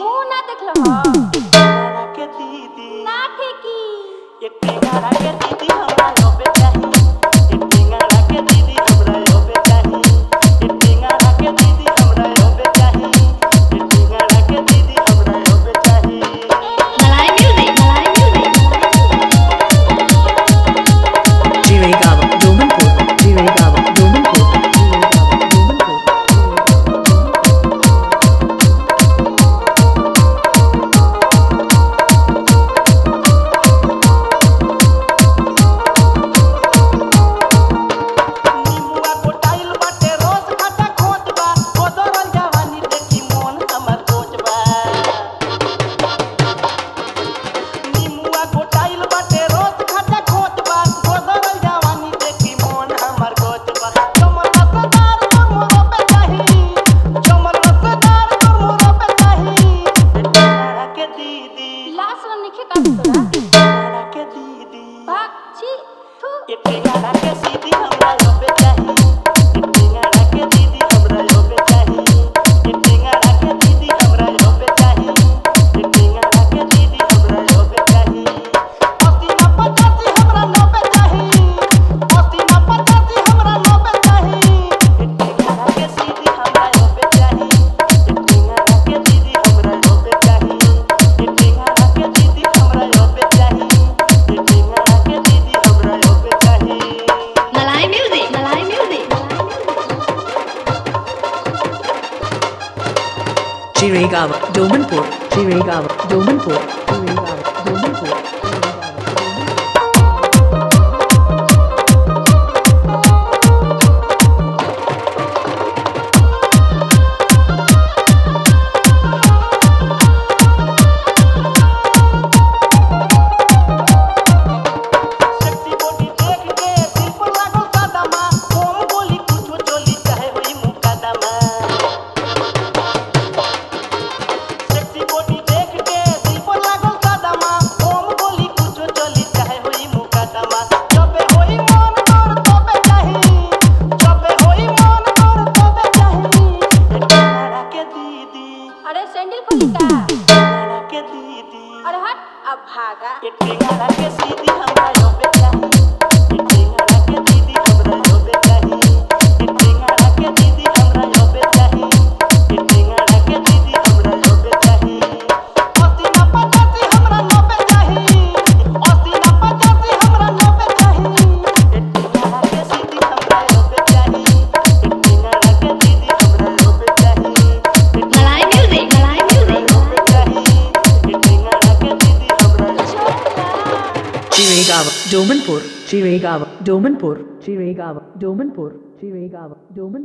मुंह ना देखल टेंगरा के दीदी ना ठेकी ये टेंगरा के दीदी हमरा लोबे चाही ये टेंगरा के दीदी हमरा लोबे चाही ये टेंगरा के दीदी हमरा लोबे चाही ये टेंगरा के दीदी हमरा लोबे चाही मलाई music Chirigava, Domanpur, Chirigava, Domanpur, निमुआ कोटाइल बाटे रोज खाता खोट बा कोदरल जवानी देखी मन हमर कोच बा निमुआ कोटाइल बाटे रोज खाता खोट बा कोदरल जवानी देखी मन हमर कोच बा चमन रसदार मोरो पे चाही चमन रसदार मोरो पे चाही टेंगरा के दीदी लास्ट में लिखे का तोरा टेंगरा के दीदी भाग छी थू ये टेंगरा के दीदी हमरा लोबे चाही ये टेंगरा के दीदी हमरा लोबे चाही ये टेंगरा के दीदी हमरा लोबे चाही ये टेंगरा के दीदी हमरा लोबे चाही पसीना पचासी हमरा लोबे चाही पसीना पचासी हमरा लोबे चाही ये टेंगरा के दीदी हमरा लोबे चाही ये टेंगरा के दीदी हमरा लोबे चाही ये टेंगरा के दीदी हमरा लोबे चाही ये टेंगरा के दीदी हमरा लोबे चाही मलाई music Chirigava, Domanpur, Chirigava, Domanpur, Chirigava, Domanpur. Sexy body देख के दिल पर लागल कदमा हम बोली कुछो चली चाहे होई मुकदमा सेक्सी बॉडी देख के दिल पर लागल कदमा हम बोली कुछो चली चाहे होई मुकदमा जबे होई मन तोर तबे चाही जबे होई मन तोर तबे चाही टेंगरा के दीदी अरे सैंडल खोली का टेंगरा के दीदी अरे हट अब भागा ये टेंगरा के दीदी हमरा लोबे चाही ये टेंगरा के दीदी हमरा लोबे चाही ये टेंगरा के दीदी हमरा लोबे चाही ये टेंगरा के दीदी हमरा लोबे चाही पसीना पचासी हमरा लोबे चाही पसीना पचासी हमरा लोबे चाही ये टेंगरा के दीदी हमरा लोबे चाही ये टेंगरा के दीदी हमरा लोबे चाही ये मलाई म्यूजिक लोबे चाही ये टेंगरा के दीदी हमरा Chirigava, Domanpur, Chirigava, Domanpur, Chirigava, Domanpur, Chirigava, Domanpur.